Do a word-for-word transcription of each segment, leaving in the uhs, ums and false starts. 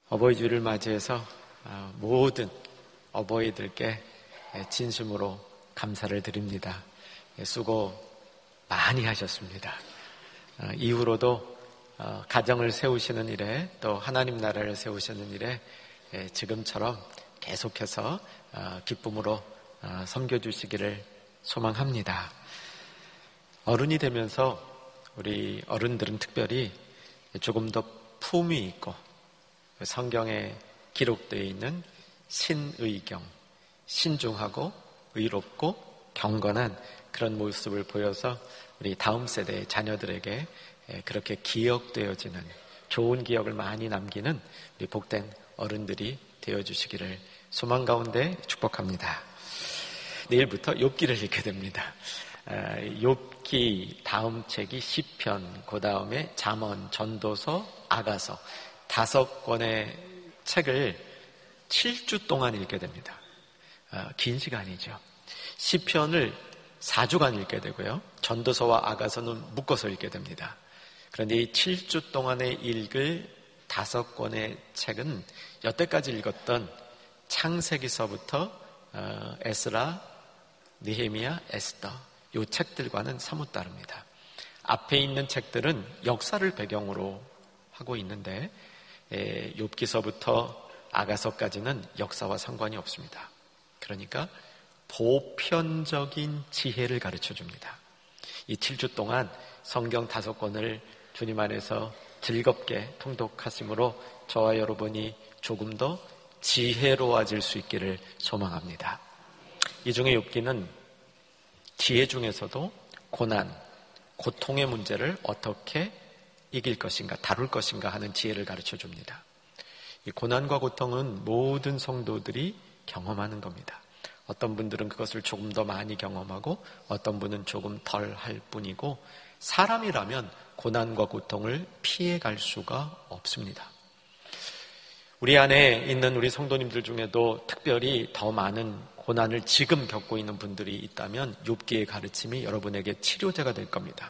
어버이 주일을 맞이해서 모든 어버이들께 진심으로 감사를 드립니다. 수고 많이 하셨습니다. 이후로도 가정을 세우시는 일에, 또 하나님 나라를 세우시는 일에 지금처럼 계속해서 기쁨으로 섬겨주시기를 소망합니다. 어른이 되면서 우리 어른들은 특별히 조금 더 품위 있고 성경에 기록되어 있는 신의경, 신중하고 의롭고 경건한 그런 모습을 보여서 우리 다음 세대의 자녀들에게 그렇게 기억되어지는, 좋은 기억을 많이 남기는 우리 복된 어른들이 되어주시기를 소망 가운데 축복합니다. 내일부터 욥기를 읽게 됩니다. 욥기 다음 책이 시편, 그 다음에 잠언, 전도서, 아가서 다섯 권의 책을 칠 주 동안 읽게 됩니다. 긴 시간이죠. 시편을 사 주간 읽게 되고요, 전도서와 아가서는 묶어서 읽게 됩니다. 그런데 이 칠 주 동안에 읽을 다섯 권의 책은 여태까지 읽었던 창세기서부터 에스라, 느헤미야, 에스더 이 책들과는 사뭇 다릅니다. 앞에 있는 책들은 역사를 배경으로 하고 있는데 욥기서부터 아가서까지는 역사와 상관이 없습니다. 그러니까 보편적인 지혜를 가르쳐 줍니다. 이 칠 주 동안 성경 다섯 권을 주님 안에서 즐겁게 통독하심으로 저와 여러분이 조금 더 지혜로워질 수 있기를 소망합니다. 이 중에 욥기는 지혜 중에서도 고난, 고통의 문제를 어떻게 이길 것인가, 다룰 것인가 하는 지혜를 가르쳐 줍니다. 이 고난과 고통은 모든 성도들이 경험하는 겁니다. 어떤 분들은 그것을 조금 더 많이 경험하고 어떤 분은 조금 덜 할 뿐이고, 사람이라면 고난과 고통을 피해갈 수가 없습니다. 우리 안에 있는 우리 성도님들 중에도 특별히 더 많은 고난을 지금 겪고 있는 분들이 있다면 욥기의 가르침이 여러분에게 치료제가 될 겁니다.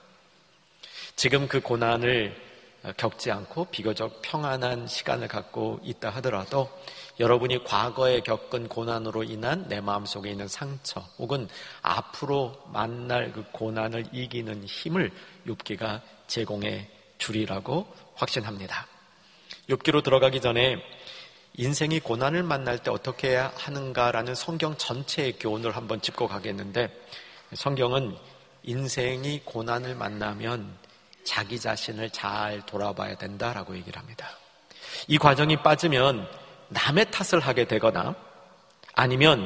지금 그 고난을 겪지 않고 비교적 평안한 시간을 갖고 있다 하더라도 여러분이 과거에 겪은 고난으로 인한 내 마음속에 있는 상처 혹은 앞으로 만날 그 고난을 이기는 힘을 욥기가 제공해 주리라고 확신합니다. 욥기로 들어가기 전에 인생이 고난을 만날 때 어떻게 해야 하는가라는 성경 전체의 교훈을 한번 짚고 가겠는데, 성경은 인생이 고난을 만나면 자기 자신을 잘 돌아봐야 된다라고 얘기를 합니다. 이 과정이 빠지면 남의 탓을 하게 되거나 아니면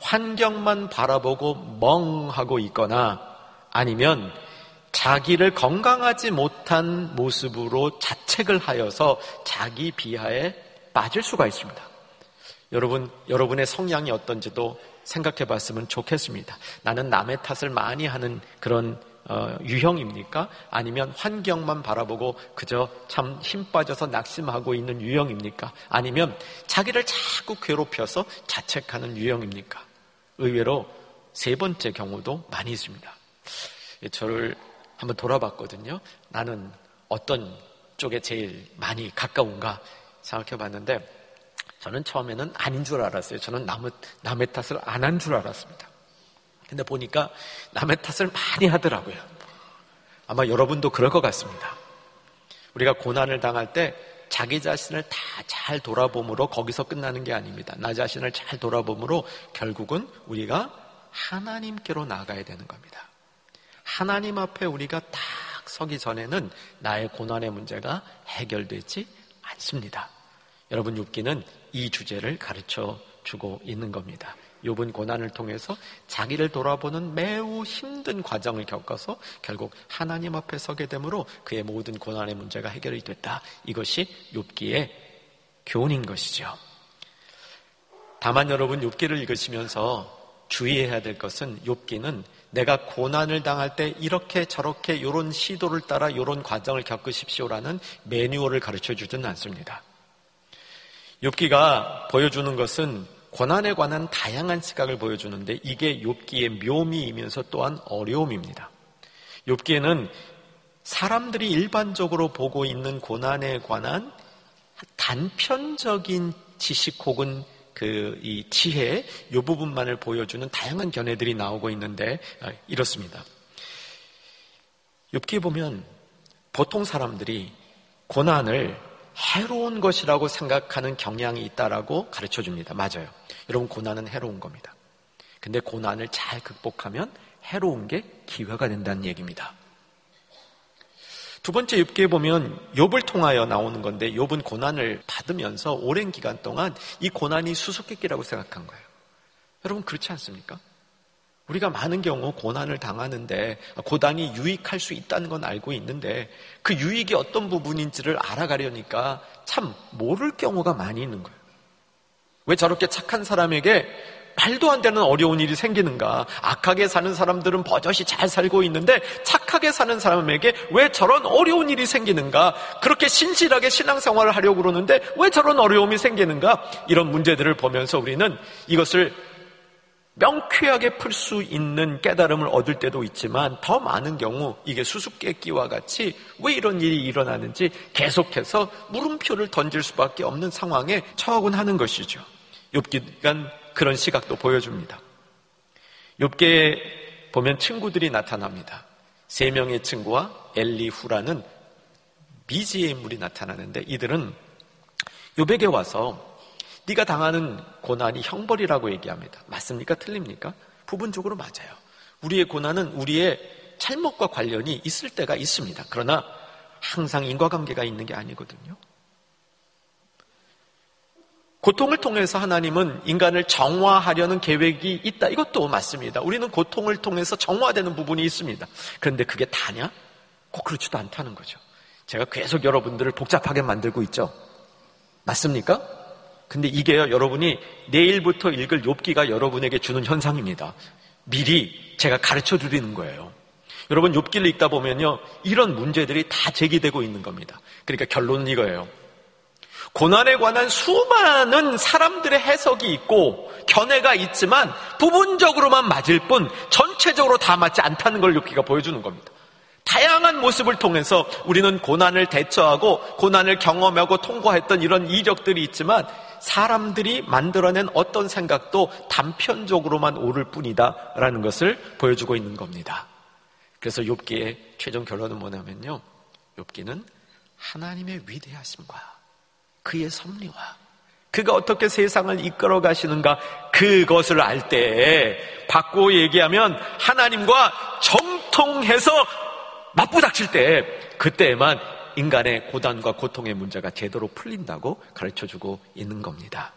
환경만 바라보고 멍하고 있거나 아니면 자기를 건강하지 못한 모습으로 자책을 하여서 자기 비하에 빠질 수가 있습니다. 여러분, 여러분의 성향이 어떤지도 생각해 봤으면 좋겠습니다. 나는 남의 탓을 많이 하는 그런 어, 유형입니까? 아니면 환경만 바라보고 그저 참 힘 빠져서 낙심하고 있는 유형입니까? 아니면 자기를 자꾸 괴롭혀서 자책하는 유형입니까? 의외로 세 번째 경우도 많이 있습니다. 저를 한번 돌아봤거든요. 나는 어떤 쪽에 제일 많이 가까운가 생각해 봤는데, 저는 처음에는 아닌 줄 알았어요. 저는 남의, 남의 탓을 안 한 줄 알았습니다. 근데 보니까 남의 탓을 많이 하더라고요. 아마 여러분도 그럴 것 같습니다. 우리가 고난을 당할 때 자기 자신을 다 잘 돌아봄으로 거기서 끝나는 게 아닙니다. 나 자신을 잘 돌아봄으로 결국은 우리가 하나님께로 나아가야 되는 겁니다. 하나님 앞에 우리가 딱 서기 전에는 나의 고난의 문제가 해결되지 않습니다. 여러분, 욥기는 이 주제를 가르쳐 주고 있는 겁니다. 욥은 고난을 통해서 자기를 돌아보는 매우 힘든 과정을 겪어서 결국 하나님 앞에 서게 되므로 그의 모든 고난의 문제가 해결이 됐다. 이것이 욥기의 교훈인 것이죠. 다만 여러분, 욥기를 읽으시면서 주의해야 될 것은, 욥기는 내가 고난을 당할 때 이렇게 저렇게 이런 시도를 따라 이런 과정을 겪으십시오라는 매뉴얼을 가르쳐 주지는 않습니다. 욥기가 보여주는 것은 고난에 관한 다양한 시각을 보여주는데, 이게 욥기의 묘미이면서 또한 어려움입니다. 욥기에는 사람들이 일반적으로 보고 있는 고난에 관한 단편적인 지식 혹은 그 이 지혜 이 부분만을 보여주는 다양한 견해들이 나오고 있는데 이렇습니다. 욥기에 보면 보통 사람들이 고난을 해로운 것이라고 생각하는 경향이 있다라고 가르쳐 줍니다. 맞아요. 여러분, 고난은 해로운 겁니다. 근데 고난을 잘 극복하면 해로운 게 기회가 된다는 얘기입니다. 두 번째 욥기에 보면 욥을 통하여 나오는 건데, 욥은 고난을 받으면서 오랜 기간 동안 이 고난이 수수께끼라고 생각한 거예요. 여러분, 그렇지 않습니까? 우리가 많은 경우 고난을 당하는데 고난이 유익할 수 있다는 건 알고 있는데 그 유익이 어떤 부분인지를 알아가려니까 참 모를 경우가 많이 있는 거예요. 왜 저렇게 착한 사람에게 말도 안 되는 어려운 일이 생기는가? 악하게 사는 사람들은 버젓이 잘 살고 있는데 착하게 사는 사람에게 왜 저런 어려운 일이 생기는가? 그렇게 신실하게 신앙생활을 하려고 그러는데 왜 저런 어려움이 생기는가? 이런 문제들을 보면서 우리는 이것을 명쾌하게 풀 수 있는 깨달음을 얻을 때도 있지만 더 많은 경우 이게 수수께끼와 같이 왜 이런 일이 일어나는지 계속해서 물음표를 던질 수밖에 없는 상황에 처하곤 하는 것이죠. 욥기가 그런 시각도 보여줍니다. 욥기에 보면 친구들이 나타납니다. 세 명의 친구와 엘리후라는 미지의 인물이 나타나는데 이들은 욥에게 와서 네가 당하는 고난이 형벌이라고 얘기합니다. 맞습니까? 틀립니까? 부분적으로 맞아요. 우리의 고난은 우리의 잘못과 관련이 있을 때가 있습니다. 그러나 항상 인과관계가 있는 게 아니거든요. 고통을 통해서 하나님은 인간을 정화하려는 계획이 있다. 이것도 맞습니다. 우리는 고통을 통해서 정화되는 부분이 있습니다. 그런데 그게 다냐? 꼭 그렇지도 않다는 거죠. 제가 계속 여러분들을 복잡하게 만들고 있죠. 맞습니까? 근데 이게요, 여러분이 내일부터 읽을 욥기가 여러분에게 주는 현상입니다. 미리 제가 가르쳐 드리는 거예요. 여러분, 욥기를 읽다 보면요, 이런 문제들이 다 제기되고 있는 겁니다. 그러니까 결론은 이거예요. 고난에 관한 수많은 사람들의 해석이 있고 견해가 있지만 부분적으로만 맞을 뿐 전체적으로 다 맞지 않다는 걸 욥기가 보여주는 겁니다. 다양한 모습을 통해서 우리는 고난을 대처하고 고난을 경험하고 통과했던 이런 이력들이 있지만 사람들이 만들어낸 어떤 생각도 단편적으로만 옳을 뿐이다 라는 것을 보여주고 있는 겁니다. 그래서 욥기의 최종 결론은 뭐냐면요, 욥기는 하나님의 위대하심과 그의 섭리와 그가 어떻게 세상을 이끌어 가시는가, 그것을 알 때, 바꾸어 얘기하면 하나님과 정통해서 맞부닥칠 때, 그때에만 인간의 고단과 고통의 문제가 제대로 풀린다고 가르쳐주고 있는 겁니다.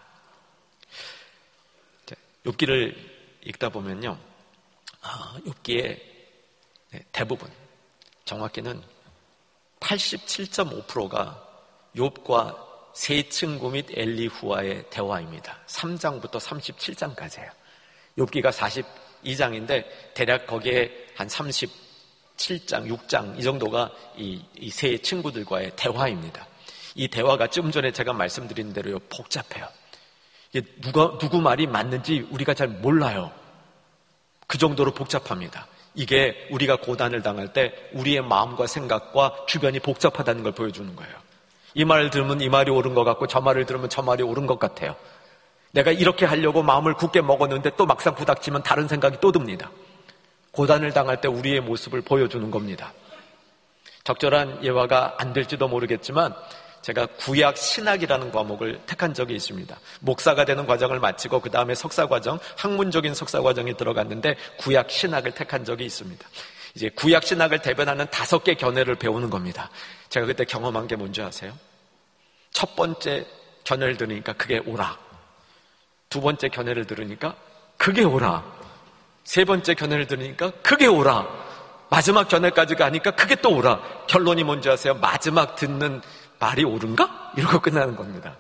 욥기를 읽다 보면요, 욥기의 대부분, 정확히는 팔십칠 점 오 퍼센트가 욥과 세 친구 및 엘리후와의 대화입니다. 삼 장부터 삼십칠 장까지예요. 욥기가 사십이 장인데 대략 거기에 한 삼십칠 장, 육 장 이 정도가 이 세 친구들과의 대화입니다. 이 대화가 좀 전에 제가 말씀드린 대로 복잡해요. 이게 누가 누구 말이 맞는지 우리가 잘 몰라요. 그 정도로 복잡합니다. 이게 우리가 고난을 당할 때 우리의 마음과 생각과 주변이 복잡하다는 걸 보여주는 거예요. 이 말을 들으면 이 말이 옳은 것 같고 저 말을 들으면 저 말이 옳은 것 같아요. 내가 이렇게 하려고 마음을 굳게 먹었는데 또 막상 부닥치면 다른 생각이 또 듭니다. 고난을 당할 때 우리의 모습을 보여주는 겁니다. 적절한 예화가 안 될지도 모르겠지만 제가 구약 신학이라는 과목을 택한 적이 있습니다. 목사가 되는 과정을 마치고 그 다음에 석사과정, 학문적인 석사과정에 들어갔는데 구약 신학을 택한 적이 있습니다. 이제 구약 신학을 대변하는 다섯 개 견해를 배우는 겁니다. 제가 그때 경험한 게 뭔지 아세요? 첫 번째 견해를 들으니까 그게 옳아. 두 번째 견해를 들으니까 그게 옳아. 세 번째 견해를 들으니까 그게 옳아. 마지막 견해까지 가니까 그게 또 옳아. 결론이 뭔지 아세요? 마지막 듣는 말이 옳은가? 이러고 끝나는 겁니다.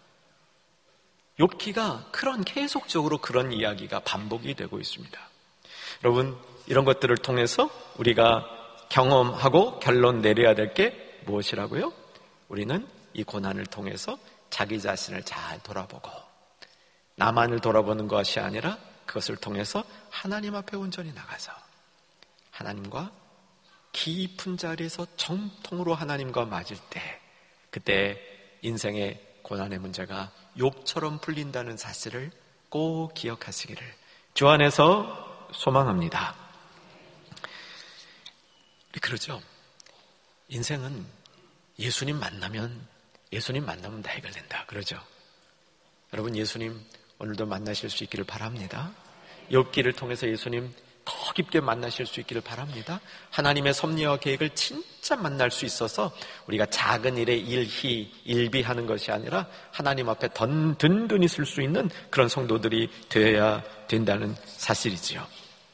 욥기가 그런 계속적으로 그런 이야기가 반복이 되고 있습니다. 여러분, 이런 것들을 통해서 우리가 경험하고 결론 내려야 될 게 무엇이라고요? 우리는 이 고난을 통해서 자기 자신을 잘 돌아보고 나만을 돌아보는 것이 아니라 그것을 통해서 하나님 앞에 온전히 나가서 하나님과 깊은 자리에서 정통으로 하나님과 맞을 때, 그때 인생의 고난의 문제가 욥처럼 풀린다는 사실을 꼭 기억하시기를 주 안에서 소망합니다. 그러죠. 인생은 예수님 만나면 예수님 만나면 다 해결된다. 그러죠. 여러분, 예수님 오늘도 만나실 수 있기를 바랍니다. 욥기를 통해서 예수님 더 깊게 만나실 수 있기를 바랍니다. 하나님의 섭리와 계획을 진짜 만날 수 있어서 우리가 작은 일에 일희, 일비하는 것이 아니라 하나님 앞에 던, 든든히 쓸 수 있는 그런 성도들이 되어야 된다는 사실이지요.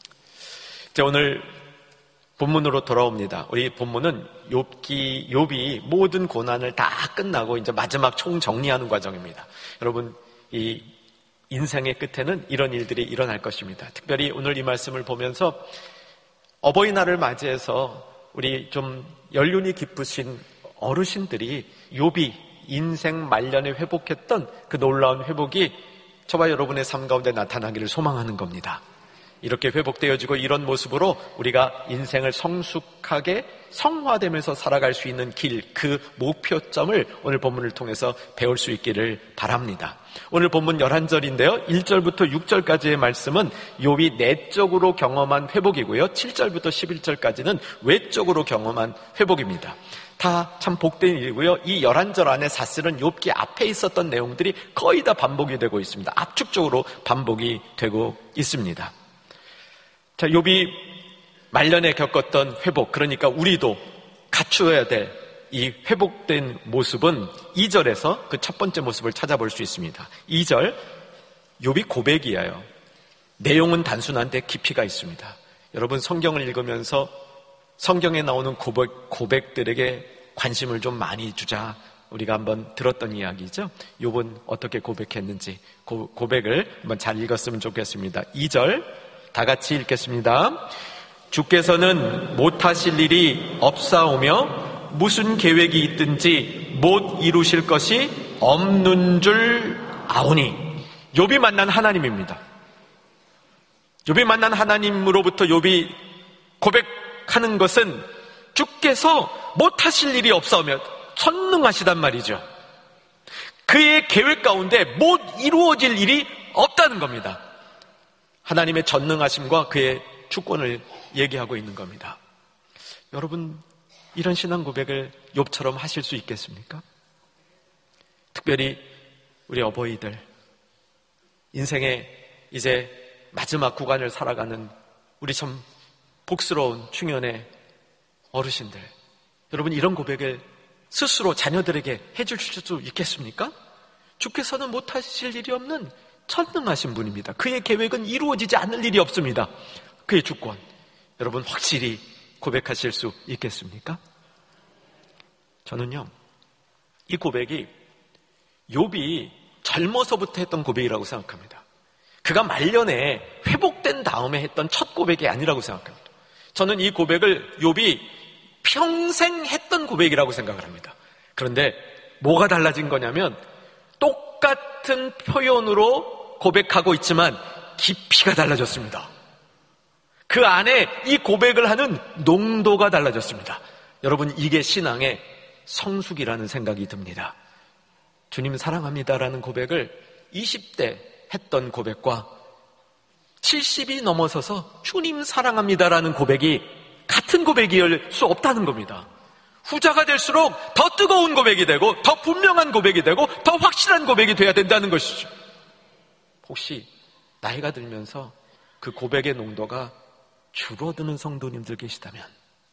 자, 오늘 본문으로 돌아옵니다. 우리 본문은 욥기, 욥이 모든 고난을 다 끝나고 이제 마지막 총정리하는 과정입니다. 여러분, 이 인생의 끝에는 이런 일들이 일어날 것입니다. 특별히 오늘 이 말씀을 보면서 어버이날을 맞이해서 우리 좀 연륜이 깊으신 어르신들이 욥이 인생 말년에 회복했던 그 놀라운 회복이 저와 여러분의 삶 가운데 나타나기를 소망하는 겁니다. 이렇게 회복되어지고 이런 모습으로 우리가 인생을 성숙하게 성화되면서 살아갈 수 있는 길, 그 목표점을 오늘 본문을 통해서 배울 수 있기를 바랍니다. 오늘 본문 열한 절인데요. 일 절부터 육 절까지의 말씀은 욥이 내적으로 경험한 회복이고요. 칠 절부터 십일 절까지는 외적으로 경험한 회복입니다. 다 참 복된 일이고요. 이 열한 절 안에 사실은 욥기 앞에 있었던 내용들이 거의 다 반복이 되고 있습니다. 압축적으로 반복이 되고 있습니다. 자, 욥이 말년에 겪었던 회복, 그러니까 우리도 갖추어야 될 이 회복된 모습은 이 절에서 그 첫 번째 모습을 찾아볼 수 있습니다. 이 절, 욥이 고백이에요. 내용은 단순한데 깊이가 있습니다. 여러분, 성경을 읽으면서 성경에 나오는 고백, 고백들에게 관심을 좀 많이 주자. 우리가 한번 들었던 이야기죠. 욥은 어떻게 고백했는지 고, 고백을 한번 잘 읽었으면 좋겠습니다. 이 절 다 같이 읽겠습니다. 주께서는 못하실 일이 없사오며 무슨 계획이 있든지 못 이루실 것이 없는 줄 아오니. 욥이 만난 하나님입니다. 욥이 만난 하나님으로부터 욥이 고백하는 것은 주께서 못하실 일이 없사오며 전능하시단 말이죠. 그의 계획 가운데 못 이루어질 일이 없다는 겁니다. 하나님의 전능하심과 그의 주권을 얘기하고 있는 겁니다. 여러분, 이런 신앙 고백을 욥처럼 하실 수 있겠습니까? 특별히 우리 어버이들, 인생의 이제 마지막 구간을 살아가는 우리 참 복스러운 중년의 어르신들, 여러분, 이런 고백을 스스로 자녀들에게 해주실 수 있겠습니까? 주께서는 못하실 일이 없는 전능하신 분입니다. 그의 계획은 이루어지지 않을 일이 없습니다. 그의 주권, 여러분 확실히 고백하실 수 있겠습니까? 저는요, 이 고백이 욥이 젊어서부터 했던 고백이라고 생각합니다. 그가 말년에 회복된 다음에 했던 첫 고백이 아니라고 생각합니다. 저는 이 고백을 욥이 평생 했던 고백이라고 생각을 합니다. 그런데 뭐가 달라진 거냐면 똑같은 표현으로 고백하고 있지만 깊이가 달라졌습니다. 그 안에 이 고백을 하는 농도가 달라졌습니다. 여러분, 이게 신앙의 성숙이라는 생각이 듭니다. 주님 사랑합니다라는 고백을 이십 대 했던 고백과 칠십이 넘어서서 주님 사랑합니다라는 고백이 같은 고백일 수 없다는 겁니다. 후자가 될수록 더 뜨거운 고백이 되고 더 분명한 고백이 되고 더 확실한 고백이 돼야 된다는 것이죠. 혹시 나이가 들면서 그 고백의 농도가 줄어드는 성도님들 계시다면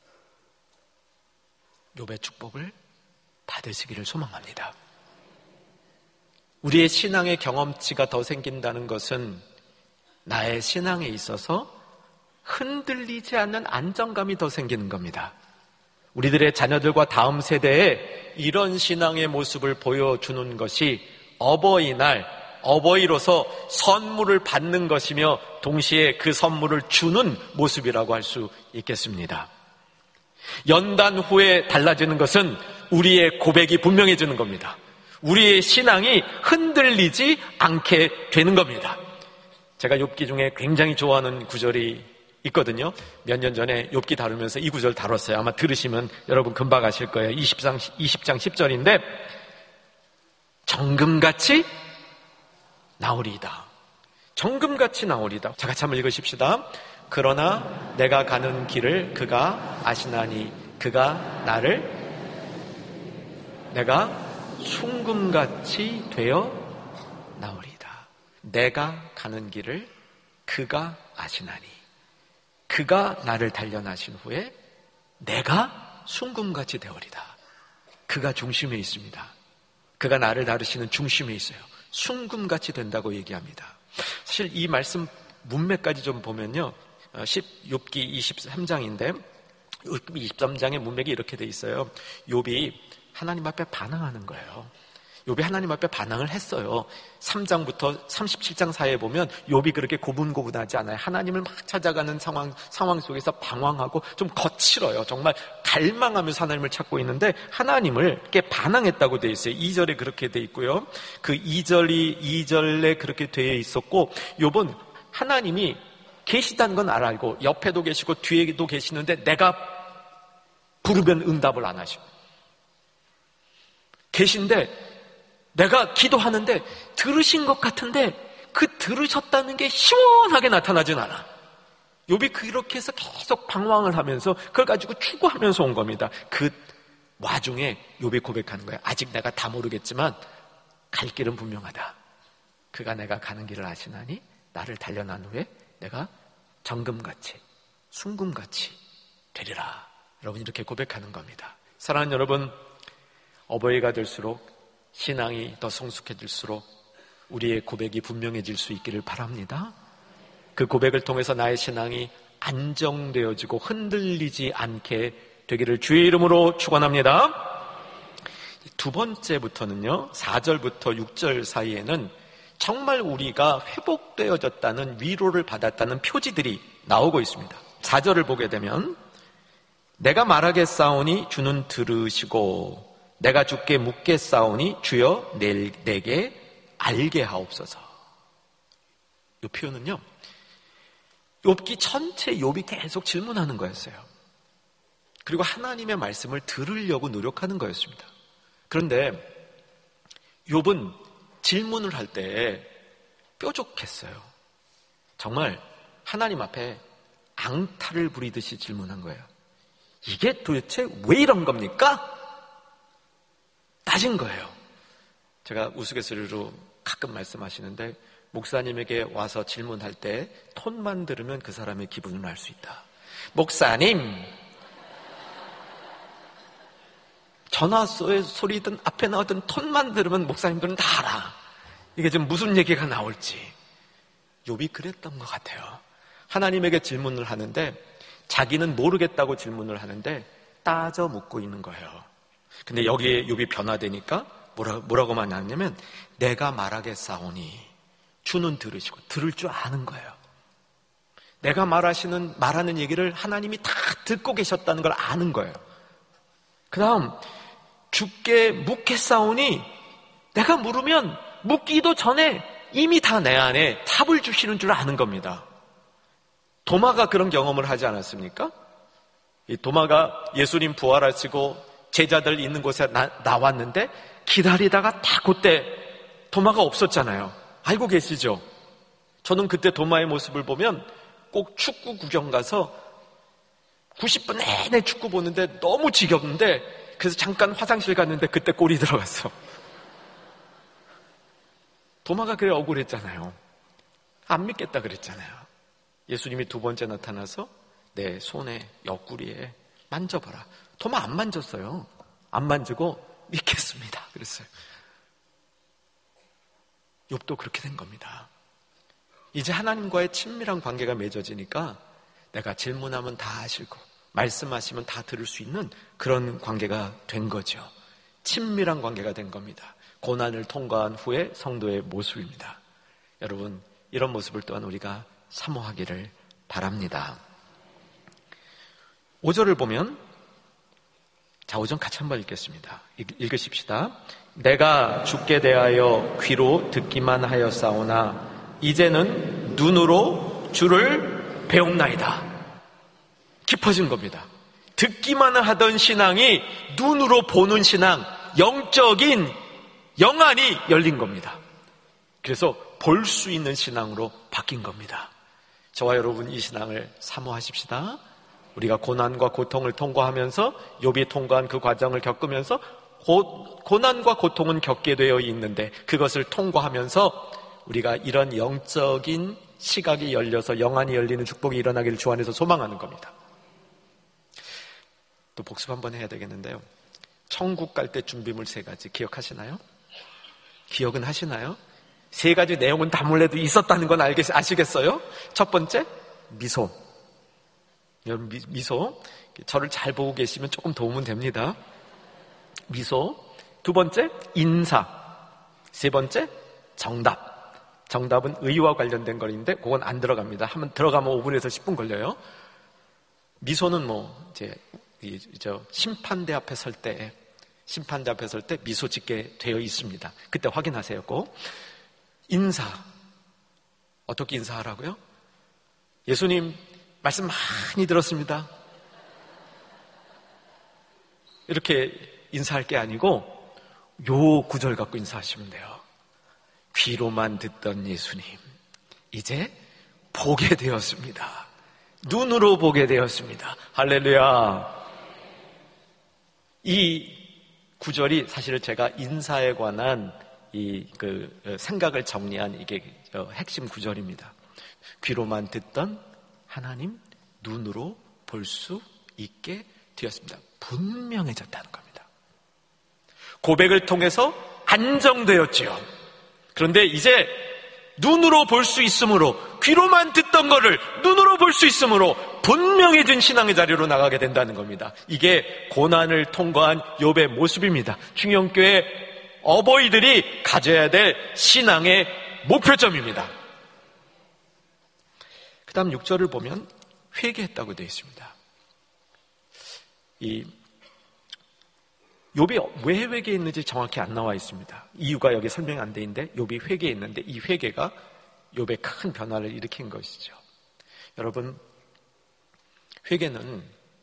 욥의 축복을 받으시기를 소망합니다. 우리의 신앙의 경험치가 더 생긴다는 것은 나의 신앙에 있어서 흔들리지 않는 안정감이 더 생기는 겁니다. 우리들의 자녀들과 다음 세대에 이런 신앙의 모습을 보여주는 것이 어버이날, 어버이로서 선물을 받는 것이며 동시에 그 선물을 주는 모습이라고 할 수 있겠습니다. 연단 후에 달라지는 것은 우리의 고백이 분명해지는 겁니다. 우리의 신앙이 흔들리지 않게 되는 겁니다. 제가 욥기 중에 굉장히 좋아하는 구절이 있거든요. 몇 년 전에 욥기 다루면서 이 구절 다뤘어요. 아마 들으시면 여러분 금방 아실 거예요. 이십 장, 이십 장 십 절인데 정금같이 나오리이다. 정금같이 나오리이다. 자, 같이 한번 읽으십시다. 그러나 내가 가는 길을 그가 아시나니 그가 나를 내가 순금같이 되어 나오리이다. 내가 가는 길을 그가 아시나니 그가 나를 단련하신 후에 내가 순금같이 되어리다. 그가 중심에 있습니다. 그가 나를 다루시는 중심에 있어요. 순금같이 된다고 얘기합니다. 사실 이 말씀 문맥까지 좀 보면요, 욥기 이십삼 장인데 욥기 이십삼 장의 문맥이 이렇게 돼 있어요. 욥이 하나님 앞에 반항하는 거예요. 욥이 하나님 앞에 반항을 했어요. 삼 장부터 삼십칠 장 사이에 보면 욥이 그렇게 고분고분하지 않아요. 하나님을 막 찾아가는 상황, 상황 속에서 방황하고 좀 거칠어요. 정말 갈망하면서 하나님을 찾고 있는데 하나님을 이렇게 반항했다고 되어 있어요. 이 절에 그렇게 되어 있고요. 그 이 절이 이 절에 그렇게 되어 있었고, 욥은 하나님이 계시다는 건 알고 옆에도 계시고 뒤에도 계시는데 내가 부르면 응답을 안 하시고 계신데 내가 기도하는데 들으신 것 같은데 그 들으셨다는 게 시원하게 나타나진 않아. 욥이 그렇게 해서 계속 방황을 하면서 그걸 가지고 추구하면서 온 겁니다. 그 와중에 욥이 고백하는 거예요. 아직 내가 다 모르겠지만 갈 길은 분명하다. 그가 내가 가는 길을 아시나니 나를 단련한 후에 내가 정금같이 순금같이 되리라. 여러분, 이렇게 고백하는 겁니다. 사랑하는 여러분, 어버이가 될수록 신앙이 더 성숙해질수록 우리의 고백이 분명해질 수 있기를 바랍니다. 그 고백을 통해서 나의 신앙이 안정되어지고 흔들리지 않게 되기를 주의 이름으로 축원합니다. 두 번째부터는요, 사 절부터 육 절 사이에는 정말 우리가 회복되어졌다는, 위로를 받았다는 표지들이 나오고 있습니다. 사 절을 보게 되면 내가 말하겠사오니 주는 들으시고 내가 주께 묻겠사오니 주여 내게 알게 하옵소서. 이 표현은요, 욥기 전체 욥이 계속 질문하는 거였어요. 그리고 하나님의 말씀을 들으려고 노력하는 거였습니다. 그런데 욥은 질문을 할 때 뾰족했어요. 정말 하나님 앞에 앙탈을 부리듯이 질문한 거예요. 이게 도대체 왜 이런 겁니까? 따진 거예요. 제가 우스갯소리로 가끔 말씀하시는데, 목사님에게 와서 질문할 때 톤만 들으면 그 사람의 기분을 알 수 있다. 목사님, 전화 소리든 앞에 나오던 톤만 들으면 목사님들은 다 알아. 이게 지금 무슨 얘기가 나올지. 욥이 그랬던 것 같아요. 하나님에게 질문을 하는데 자기는 모르겠다고 질문을 하는데 따져 묻고 있는 거예요. 근데 여기에 욥이 변화되니까 뭐라, 뭐라고만 하냐면 내가 말하겠사오니 주는 들으시고, 들을 줄 아는 거예요. 내가 말하시는 말하는 얘기를 하나님이 다 듣고 계셨다는 걸 아는 거예요. 그 다음 주께 묻겠사오니, 내가 물으면 묻기도 전에 이미 다 내 안에 답을 주시는 줄 아는 겁니다. 도마가 그런 경험을 하지 않았습니까? 이 도마가 예수님 부활하시고 제자들 있는 곳에 나, 나왔는데 기다리다가 다 그때 도마가 없었잖아요. 알고 계시죠? 저는 그때 도마의 모습을 보면 꼭 축구 구경 가서 구십 분 내내 축구 보는데 너무 지겹는데, 그래서 잠깐 화장실 갔는데 그때 골이 들어갔어. 도마가 그래 억울했잖아요. 안 믿겠다 그랬잖아요. 예수님이 두 번째 나타나서 내 손에 옆구리에 만져봐라. 도마 안 만졌어요. 안 만지고 믿겠습니다 그랬어요. 욥도 그렇게 된 겁니다. 이제 하나님과의 친밀한 관계가 맺어지니까 내가 질문하면 다 아시고 말씀하시면 다 들을 수 있는 그런 관계가 된 거죠. 친밀한 관계가 된 겁니다. 고난을 통과한 후에 성도의 모습입니다. 여러분, 이런 모습을 또한 우리가 사모하기를 바랍니다. 오 절을 보면, 자, 오 절 같이 한번 읽겠습니다. 읽으십시다. 내가 주께 대하여 귀로 듣기만 하였사오나 이제는 눈으로 주를 배움나이다. 깊어진 겁니다. 듣기만 하던 신앙이 눈으로 보는 신앙, 영적인 영안이 열린 겁니다. 그래서 볼 수 있는 신앙으로 바뀐 겁니다. 저와 여러분 이 신앙을 사모하십시다. 우리가 고난과 고통을 통과하면서 욥이 통과한 그 과정을 겪으면서 고, 고난과 고통은 겪게 되어 있는데 그것을 통과하면서 우리가 이런 영적인 시각이 열려서 영안이 열리는 축복이 일어나기를 주 안에서 소망하는 겁니다. 또 복습 한번 해야 되겠는데요. 천국 갈 때 준비물 세 가지 기억하시나요? 기억은 하시나요? 세 가지 내용은 다 몰라도 있었다는 건 알겠, 아시겠어요? 첫 번째, 미소. 여러분, 미, 미소. 저를 잘 보고 계시면 조금 도움은 됩니다. 미소. 두 번째, 인사. 세 번째, 정답. 정답은 의와 관련된 거인데 그건 안 들어갑니다. 한번 들어가면 오 분에서 십 분 걸려요. 미소는 뭐 이제 이, 저 심판대 앞에 설 때, 심판대 앞에 설 때 미소 짓게 되어 있습니다. 그때 확인하세요, 꼭. 인사. 어떻게 인사하라고요? 예수님 말씀 많이 들었습니다. 이렇게 인사할 게 아니고 요 구절 갖고 인사하시면 돼요. 귀로만 듣던 예수님, 이제 보게 되었습니다. 눈으로 보게 되었습니다. 할렐루야. 이 구절이 사실 제가 인사에 관한 이 그 생각을 정리한 이게 핵심 구절입니다. 귀로만 듣던 하나님, 눈으로 볼 수 있게 되었습니다. 분명해졌다는 겁니다. 고백을 통해서 안정되었지요. 그런데 이제 눈으로 볼 수 있으므로, 귀로만 듣던 거를 눈으로 볼 수 있으므로 분명해진 신앙의 자리로 나가게 된다는 겁니다. 이게 고난을 통과한 욥의 모습입니다. 충영교회 어버이들이 가져야 될 신앙의 목표점입니다. 그 다음 육 절을 보면 회개했다고 되어 있습니다. 이 욥이 왜 회개했는지 정확히 안 나와 있습니다. 이유가 여기 설명이 안 돼 있는데 욥이 회개했는데 이 회개가 욥의 큰 변화를 일으킨 것이죠. 여러분, 회개는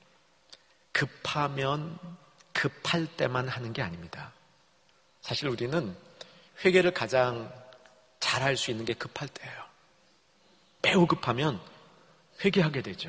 급하면 급할 때만 하는 게 아닙니다. 사실 우리는 회개를 가장 잘할 수 있는 게 급할 때예요. 매우 급하면 회개하게 되죠.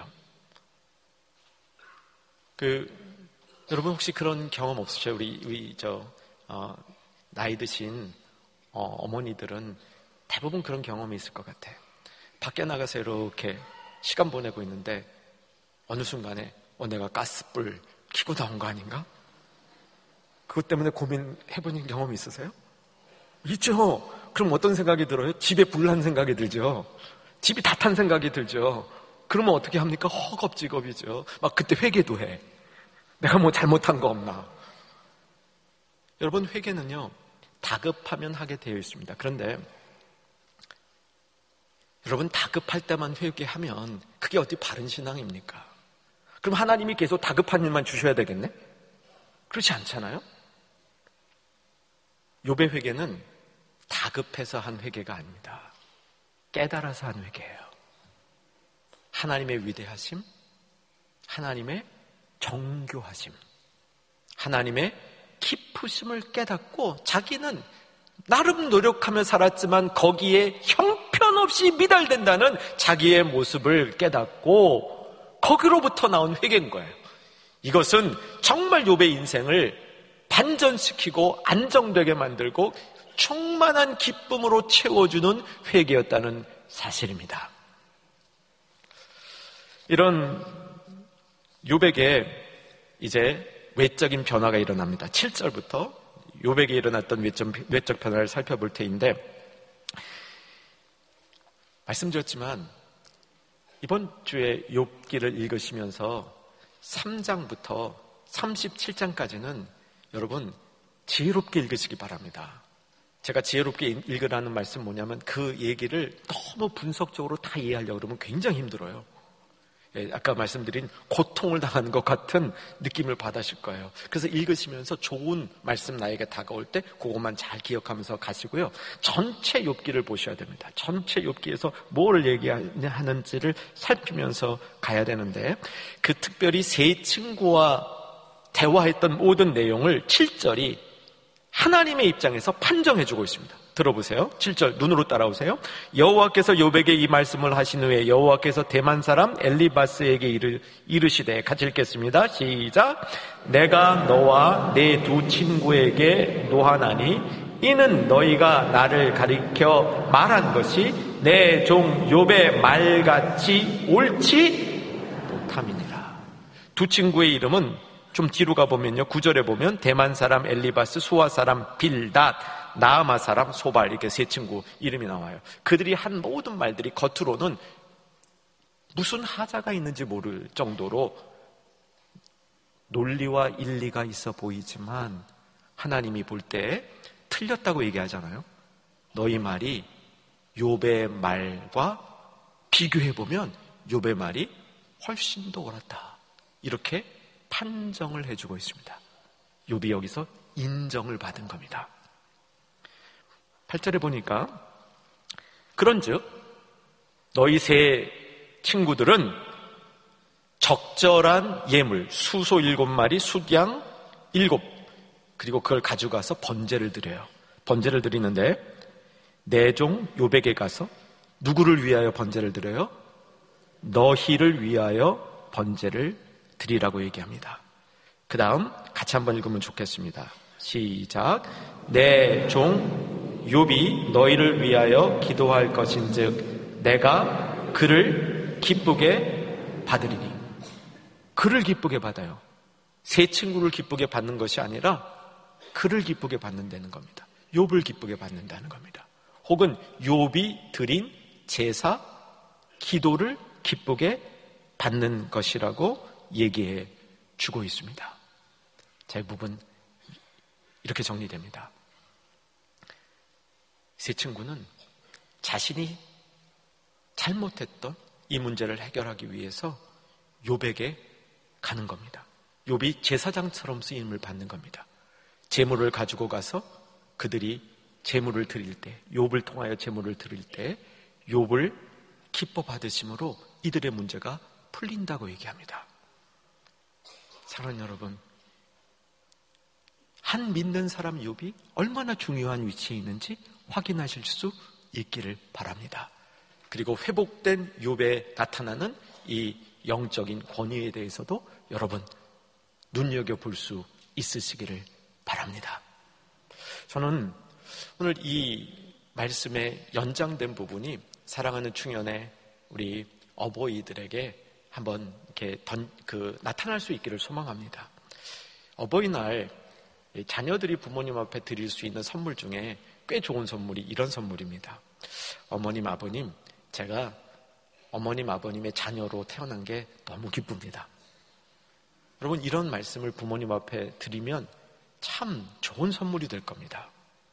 그 여러분 혹시 그런 경험 없으세요? 우리, 우리 저 어, 나이 드신 어, 어머니들은 대부분 그런 경험이 있을 것 같아. 밖에 나가서 이렇게 시간 보내고 있는데 어느 순간에 어, 내가 가스불 켜고 나온 거 아닌가? 그것 때문에 고민해보는 경험이 있으세요? 있죠. 그럼 어떤 생각이 들어요? 집에 불난 생각이 들죠. 집이 다 탄 생각이 들죠. 그러면 어떻게 합니까? 허겁지겁이죠. 막 그때 회개도 해. 내가 뭐 잘못한 거 없나? 여러분, 회개는요 다급하면 하게 되어 있습니다. 그런데 여러분, 다급할 때만 회개하면 그게 어디 바른 신앙입니까? 그럼 하나님이 계속 다급한 일만 주셔야 되겠네? 그렇지 않잖아요? 욥의 회개는 다급해서 한 회개가 아닙니다. 깨달아서 한 회개예요. 하나님의 위대하심, 하나님의 정교하심, 하나님의 깊으심을 깨닫고 자기는 나름 노력하며 살았지만 거기에 형편없이 미달된다는 자기의 모습을 깨닫고 거기로부터 나온 회개인 거예요. 이것은 정말 욥의 인생을 반전시키고 안정되게 만들고 충만한 기쁨으로 채워주는 회개였다는 사실입니다. 이런 욥에게 이제 외적인 변화가 일어납니다. 칠 절부터 욥에게 일어났던 외적, 외적 변화를 살펴볼 테인데, 말씀드렸지만 이번 주에 욥기를 읽으시면서 삼 장부터 삼십칠 장까지는 여러분 지혜롭게 읽으시기 바랍니다. 제가 지혜롭게 읽으라는 말씀 뭐냐면 그 얘기를 너무 분석적으로 다 이해하려고 그러면 굉장히 힘들어요. 아까 말씀드린 고통을 당하는 것 같은 느낌을 받으실 거예요. 그래서 읽으시면서 좋은 말씀 나에게 다가올 때 그것만 잘 기억하면서 가시고요. 전체 욥기를 보셔야 됩니다. 전체 욥기에서 뭐를 얘기하는지를 살피면서 가야 되는데, 그 특별히 세 친구와 대화했던 모든 내용을 칠 절이 하나님의 입장에서 판정해주고 있습니다. 들어보세요. 칠 절 눈으로 따라오세요. 여호와께서 욥에게 이 말씀을 하신 후에 여호와께서 대만 사람 엘리바스에게 이르, 이르시되 같이 읽겠습니다. 시작. 내가 너와 내 두 친구에게 노하나니 이는 너희가 나를 가리켜 말한 것이 내 종 욥의 말같이 옳지 못함이니라. 두 친구의 이름은 좀 뒤로 가보면요, 구 절에 보면 대만 사람 엘리바스, 수아 사람 빌닷, 나아마 사람 소발, 이렇게 세 친구 이름이 나와요. 그들이 한 모든 말들이 겉으로는 무슨 하자가 있는지 모를 정도로 논리와 일리가 있어 보이지만 하나님이 볼 때 틀렸다고 얘기하잖아요. 너희 말이 욥의 말과 비교해보면 욥의 말이 훨씬 더 옳았다, 이렇게 판정을 해주고 있습니다. 욥이 여기서 인정을 받은 겁니다. 팔 절에 보니까 그런즉 너희 세 친구들은 적절한 예물, 수소 일곱 마리, 숫양 일곱, 그리고 그걸 가져가서 번제를 드려요. 번제를 드리는데 내 종 욥에게 가서 누구를 위하여 번제를 드려요? 너희를 위하여 번제를 드리라고 얘기합니다. 그 다음 같이 한번 읽으면 좋겠습니다. 시작. 내 종 욥이 너희를 위하여 기도할 것인즉 내가 그를 기쁘게 받으리니. 그를 기쁘게 받아요. 세 친구를 기쁘게 받는 것이 아니라 그를 기쁘게 받는다는 겁니다. 욥을 기쁘게 받는다는 겁니다. 혹은 욥이 드린 제사, 기도를 기쁘게 받는 것이라고 얘기해 주고 있습니다. 자, 이 부분 이렇게 정리됩니다. 세 친구는 자신이 잘못했던 이 문제를 해결하기 위해서 욥에게 가는 겁니다. 욥이 제사장처럼 쓰임을 받는 겁니다. 제물을 가지고 가서 그들이 제물을 드릴 때, 욥을 통하여 제물을 드릴 때 욥을 기뻐 받으심으로 이들의 문제가 풀린다고 얘기합니다. 사랑하는 여러분, 한 믿는 사람 욥이 얼마나 중요한 위치에 있는지 확인하실 수 있기를 바랍니다. 그리고 회복된 욥에 나타나는 이 영적인 권위에 대해서도 여러분 눈여겨볼 수 있으시기를 바랍니다. 저는 오늘 이 말씀의 연장된 부분이 사랑하는 충현의 우리 어버이들에게 한번 이렇게 던, 그, 나타날 수 있기를 소망합니다. 어버이날 자녀들이 부모님 앞에 드릴 수 있는 선물 중에 꽤 좋은 선물이 이런 선물입니다. 어머님, 아버님, 제가 어머님, 아버님의 자녀로 태어난 게 너무 기쁩니다. 여러분, 이런 말씀을 부모님 앞에 드리면 참 좋은 선물이 될 겁니다.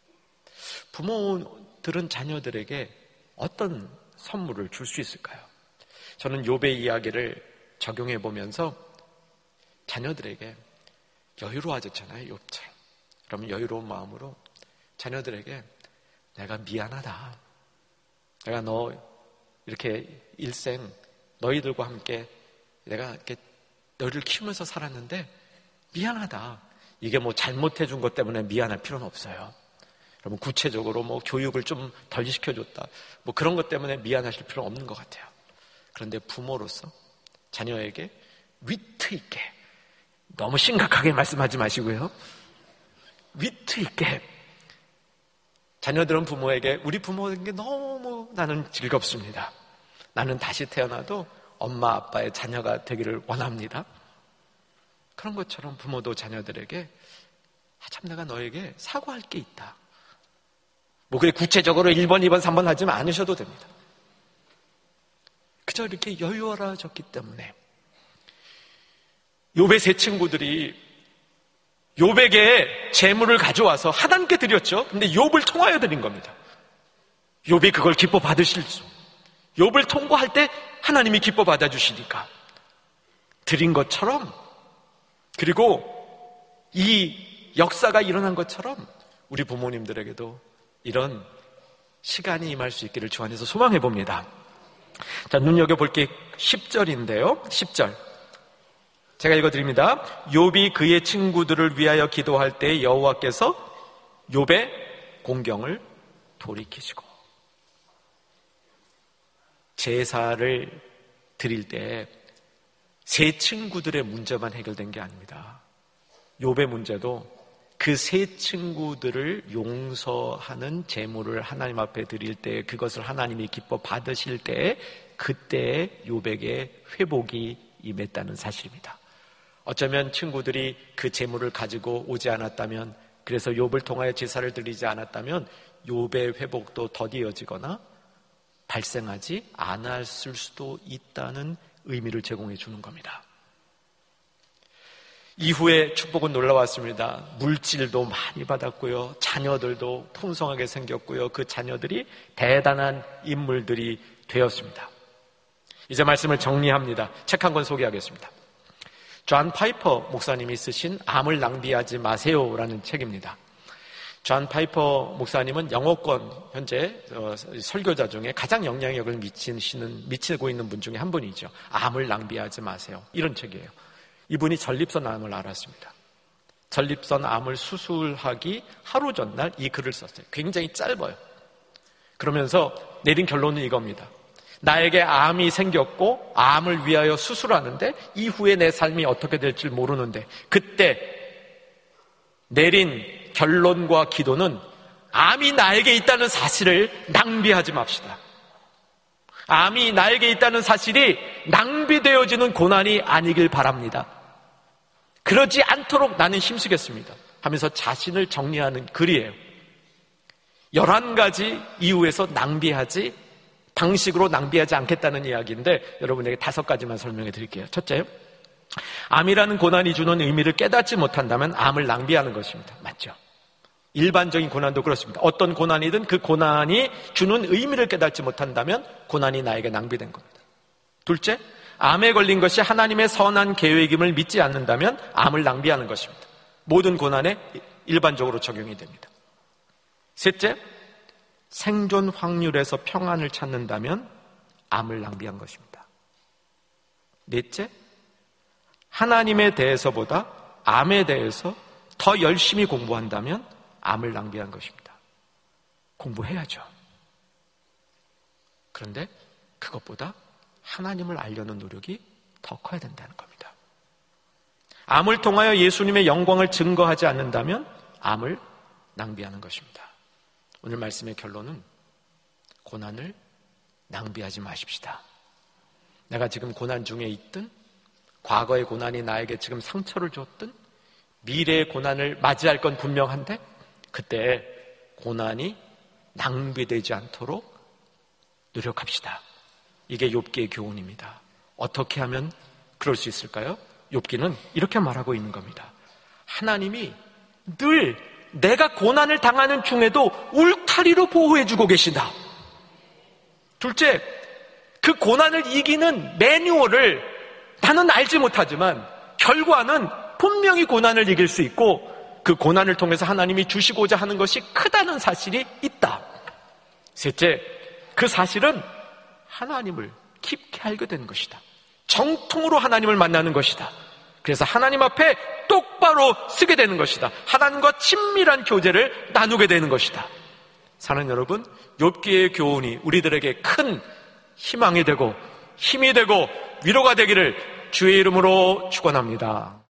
부모들은 자녀들에게 어떤 선물을 줄 수 있을까요? 저는 욥의 이야기를 적용해 보면서 자녀들에게 여유로워졌잖아요, 욥처럼. 그러면 여유로운 마음으로 자녀들에게 내가 미안하다. 내가 너 이렇게 일생 너희들과 함께 내가 이렇게 너희를 키우면서 살았는데 미안하다. 이게 뭐 잘못해 준 것 때문에 미안할 필요는 없어요. 여러분, 구체적으로 뭐 교육을 좀 덜 시켜줬다, 뭐 그런 것 때문에 미안하실 필요는 없는 것 같아요. 그런데 부모로서 자녀에게 위트 있게, 너무 심각하게 말씀하지 마시고요, 위트 있게, 자녀들은 부모에게 우리 부모에게 너무 나는 즐겁습니다. 나는 다시 태어나도 엄마 아빠의 자녀가 되기를 원합니다. 그런 것처럼 부모도 자녀들에게 아, 참 내가 너에게 사과할 게 있다. 뭐 그래 구체적으로 일 번, 이 번, 삼 번 하지 않으셔도 됩니다. 그저 이렇게 여유로워졌기 때문에 욥의 세 친구들이 욥에게 재물을 가져와서 하나님께 드렸죠. 근데 욥을 통하여 드린 겁니다. 욥이 그걸 기뻐 받으실 수, 욥을 통과할 때 하나님이 기뻐 받아주시니까 드린 것처럼, 그리고 이 역사가 일어난 것처럼 우리 부모님들에게도 이런 시간이 임할 수 있기를 주 안에서 소망해 봅니다. 자, 눈여겨볼 게 십 절인데요. 십 절 제가 읽어드립니다. 욥이 그의 친구들을 위하여 기도할 때 여호와께서 욥의 공경을 돌이키시고 제사를 드릴 때 세 친구들의 문제만 해결된 게 아닙니다. 욥의 문제도 그 세 친구들을 용서하는 제물을 하나님 앞에 드릴 때 그것을 하나님이 기뻐 받으실 때 그때 욥에게 회복이 임했다는 사실입니다. 어쩌면 친구들이 그 제물을 가지고 오지 않았다면, 그래서 욥을 통하여 제사를 드리지 않았다면 욥의 회복도 더디어지거나 발생하지 않았을 수도 있다는 의미를 제공해 주는 겁니다. 이후에 축복은 놀라웠습니다. 물질도 많이 받았고요, 자녀들도 풍성하게 생겼고요, 그 자녀들이 대단한 인물들이 되었습니다. 이제 말씀을 정리합니다. 책 한 권 소개하겠습니다. 존 파이퍼 목사님이 쓰신 암을 낭비하지 마세요라는 책입니다. 존 파이퍼 목사님은 영어권 현재 설교자 중에 가장 영향력을 미치는, 미치고 있는 분 중에 한 분이죠. 암을 낭비하지 마세요, 이런 책이에요. 이분이 전립선 암을 앓았습니다. 전립선 암을 수술하기 하루 전날 이 글을 썼어요. 굉장히 짧아요. 그러면서 내린 결론은 이겁니다. 나에게 암이 생겼고 암을 위하여 수술하는데 이후에 내 삶이 어떻게 될지 모르는데, 그때 내린 결론과 기도는 암이 나에게 있다는 사실을 낭비하지 맙시다. 암이 나에게 있다는 사실이 낭비되어지는 고난이 아니길 바랍니다. 그러지 않도록 나는 힘쓰겠습니다 하면서 자신을 정리하는 글이에요. 열한 가지 이유에서 낭비하지, 방식으로 낭비하지 않겠다는 이야기인데 여러분에게 다섯 가지만 설명해 드릴게요. 첫째, 암이라는 고난이 주는 의미를 깨닫지 못한다면 암을 낭비하는 것입니다. 맞죠? 일반적인 고난도 그렇습니다. 어떤 고난이든 그 고난이 주는 의미를 깨닫지 못한다면 고난이 나에게 낭비된 겁니다. 둘째, 암에 걸린 것이 하나님의 선한 계획임을 믿지 않는다면 암을 낭비하는 것입니다. 모든 고난에 일반적으로 적용이 됩니다. 셋째, 생존 확률에서 평안을 찾는다면 암을 낭비한 것입니다. 넷째, 하나님에 대해서보다 암에 대해서 더 열심히 공부한다면 암을 낭비한 것입니다. 공부해야죠. 그런데 그것보다 하나님을 알려는 노력이 더 커야 된다는 겁니다. 암을 통하여 예수님의 영광을 증거하지 않는다면 암을 낭비하는 것입니다. 오늘 말씀의 결론은 고난을 낭비하지 마십시다. 내가 지금 고난 중에 있든, 과거의 고난이 나에게 지금 상처를 줬든, 미래의 고난을 맞이할 건 분명한데 그때 고난이 낭비되지 않도록 노력합시다. 이게 욥기의 교훈입니다. 어떻게 하면 그럴 수 있을까요? 욥기는 이렇게 말하고 있는 겁니다. 하나님이 늘 내가 고난을 당하는 중에도 울타리로 보호해주고 계신다. 둘째, 그 고난을 이기는 매뉴얼을 나는 알지 못하지만 결과는 분명히 고난을 이길 수 있고 그 고난을 통해서 하나님이 주시고자 하는 것이 크다는 사실이 있다. 셋째, 그 사실은 하나님을 깊게 알게 되는 것이다. 정통으로 하나님을 만나는 것이다. 그래서 하나님 앞에 똑바로 쓰게 되는 것이다. 하나님과 친밀한 교제를 나누게 되는 것이다. 사랑하는 여러분, 욥기의 교훈이 우리들에게 큰 희망이 되고 힘이 되고 위로가 되기를 주의 이름으로 축원합니다.